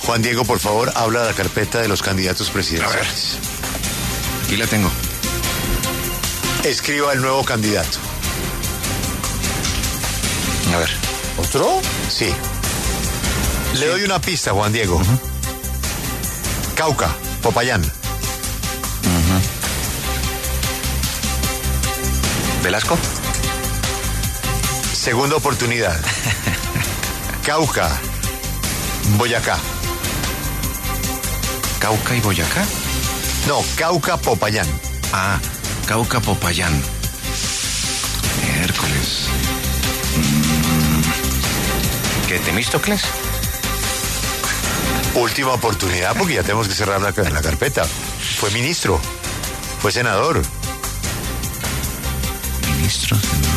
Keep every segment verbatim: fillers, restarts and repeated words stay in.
Juan Diego, por favor, habla de la carpeta de los candidatos presidenciales. A ver. Aquí la tengo. Escriba el nuevo candidato. A ver. ¿Otro? Sí. Le Sí. doy una pista, Juan Diego. Uh-huh. Cauca, Popayán. Uh-huh. ¿Velasco? Segunda oportunidad. Cauca, Boyacá. ¿Cauca y Boyacá? No, Cauca, Popayán. Ah, Cauca, Popayán. Miércoles. Mm. ¿Qué, Temístocles? Última oportunidad porque ya tenemos que cerrar la, la carpeta. Fue ministro, fue senador. Ministro, senador.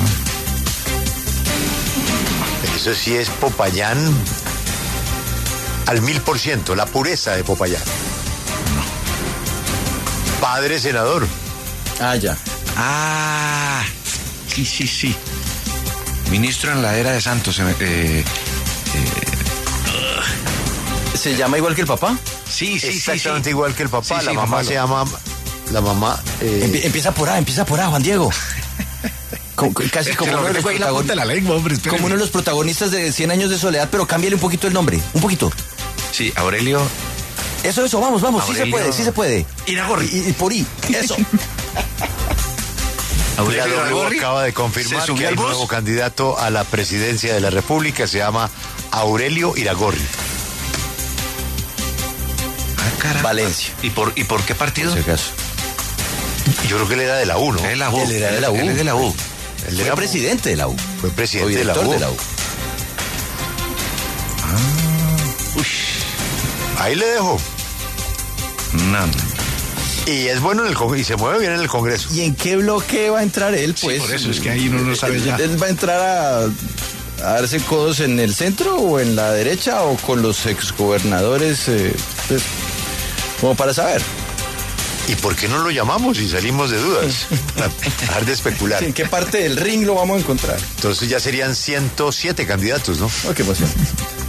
Eso sí es Popayán al mil por ciento, la pureza de Popayán. Padre senador. Ah, ya. Ah, sí, sí, sí. Ministro en la era de Santos. Eh, eh, ¿Se llama igual que el papá? sí, sí, Exactamente sí, sí. igual que el papá. Sí, la sí, mamá papá, se lo- llama... La mamá... eh, Empie- empieza por A, empieza por A, Juan Diego. Co- co- casi como uno, de los protagon- la lengua, hombre, como uno de los protagonistas de Cien años de soledad, pero cámbiale un poquito el nombre, un poquito. Sí, Aurelio Eso, eso, vamos, vamos, sí se Aurelio- puede, sí se puede. Iragorri. Y, y por I, eso. La Aurelio W Iragorri acaba de se confirmar subió que al el bus. nuevo candidato a la presidencia de la República se llama Aurelio Iragorri. Ah, caramba. Valencia. ¿Y por, ¿Y por qué partido? Por si acaso. Yo creo que él era de la U, ¿no? Él es la U. Él era de la U. Él es de la U. Él Fue era presidente de la U. Fue O presidente de la director U. de la U. Uy. Ahí le dejo. No, no. Y es bueno en el Congreso, y se mueve bien en el Congreso. ¿Y en qué bloque va a entrar él, Sí, pues? por eso es que ahí uno no sabe ya. ¿Él va a entrar a, a darse codos en el centro o en la derecha o con los exgobernadores? Eh, pues, como para saber. ¿Y por qué no lo llamamos y salimos de dudas? Para dejar de especular. ¿En qué parte del ring lo vamos a encontrar? Entonces ya serían ciento siete candidatos, ¿no? Oh, qué emoción.